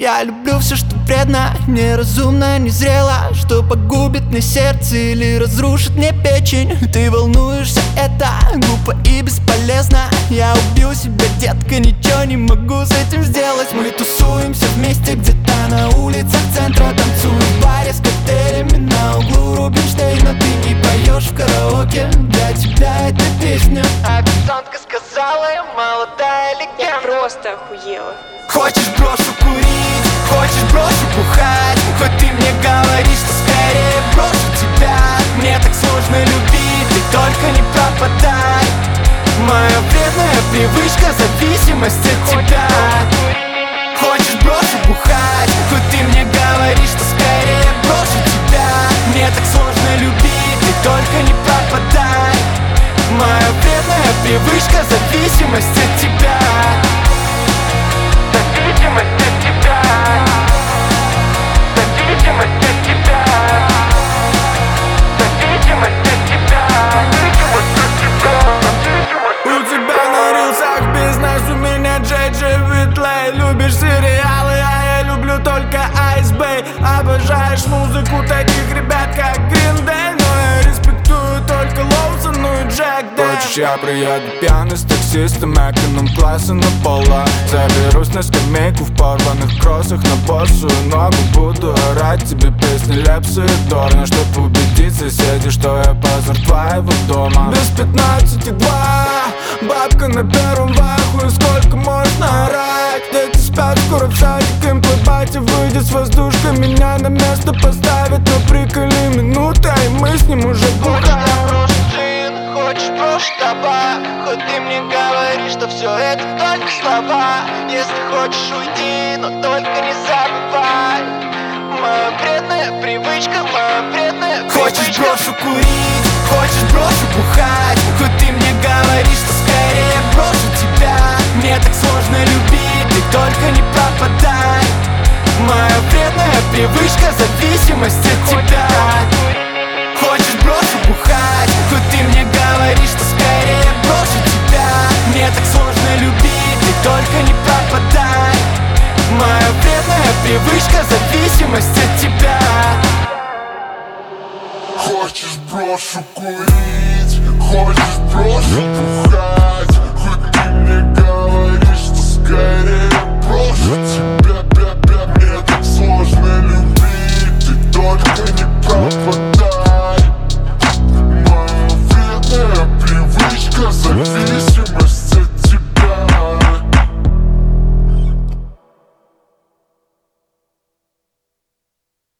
Я люблю все, что вредно, неразумно, незрело, что погубит мне сердце или разрушит мне печень. Ты волнуешься, это глупо и бесполезно. Я убью себя, детка, ничего не могу с этим сделать. Мы тусуемся вместе где-то на улицах центра, танцуем в баре с коктейлями на углу Рубинштейна. Ты не поешь в караоке, для тебя эта песня. Официантка сказала, я молодая легенда. Я просто охуела. Хочешь брошу курить, хочешь брошу бухать, хоть ты мне говоришь, что скорее брошу тебя. Мне так сложно любить, ты только не пропадай. Моя вредная привычка, зависимость от тебя. Хочешь брошу бухать, хоть ты мне говоришь, что скорее брошу тебя. Мне так сложно любить, ты только не пропадай. Моя вредная привычка, зависимость от тебя. Зависимость от тебя. Зависимость от тебя. Зависимость от тебя. У тебя на рилсах бизнес, у меня Джей Витлей. Любишь сериалы, а я люблю только Ice Bay. Обожаешь музыку таких ребят, как Green Day, но я респектую только Лоусон, ну и Джек Дэй. Хочешь, я приеду пьяный с таксистом, эконом-класса на пола. Заберусь на скамейку в порванных кроссах, на босую ногу буду орать тебе песни Лепса и Дорна, чтоб убедить соседей, что я позор твоего дома. Без 15,2, бабка на первом ваху, и сколько можно орать? Дети спят, скоро в садик, им батя выйдет с воздушкой, меня на место поставит, но приколи минуты, и мы с ним уже бухаем. Хочешь брошу табак, хоть ты мне говоришь, что все это только слова. Если хочешь уйди, но только не забывай. Моя вредная привычка, моя вредная привычка. Хочешь брошу курить, хочешь брошу бухать, хоть ты мне говоришь, что скорее брошу тебя. Мне так сложно любить, ты только не пропадай. Моя вредная привычка, зависимость от тебя. Хочешь брошу бухать, хоть ты мне говоришь, что скорее брошу тебя. Мне так сложно любить, ты только не пропадай. Моя вредная привычка, зависимость от тебя. Хочешь брошу курить, хочешь брошу бухать, хоть ты мне говоришь, что скорее брошу тебя.